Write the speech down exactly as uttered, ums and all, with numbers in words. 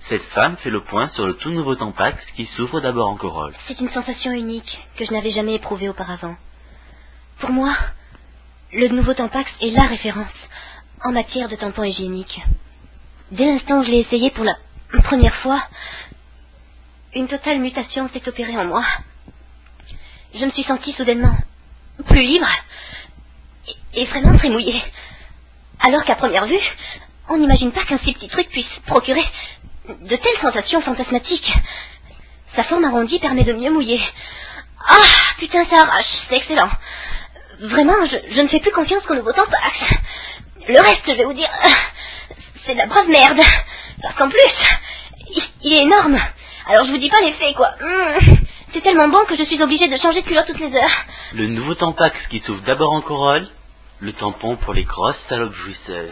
Cette femme fait le point sur le tout nouveau Tampax qui s'ouvre d'abord en corolle. C'est une sensation unique que je n'avais jamais éprouvée auparavant. Pour moi, le nouveau Tampax est la référence en matière de tampons hygiéniques. Dès l'instant où je l'ai essayé pour la première fois, une totale mutation s'est opérée en moi. Je me suis sentie soudainement plus libre et, et vraiment très mouillée. Alors qu'à première vue, on n'imagine pas qu'un si petit truc puisse procurer de telles sensations fantasmatiques. Sa forme arrondie permet de mieux mouiller. Ah, putain, ça arrache, c'est excellent. Vraiment, je, je ne fais plus confiance qu'au nouveau Tampax. Le reste, je vais vous dire, c'est de la brave merde. Parce qu'en plus, il, il est énorme. Alors je vous dis pas l'effet, quoi. Mmh, c'est tellement bon que je suis obligée de changer de culotte toutes les heures. Le nouveau Tampax qui s'ouvre d'abord en corolle, le tampon pour les grosses salopes jouisseuses.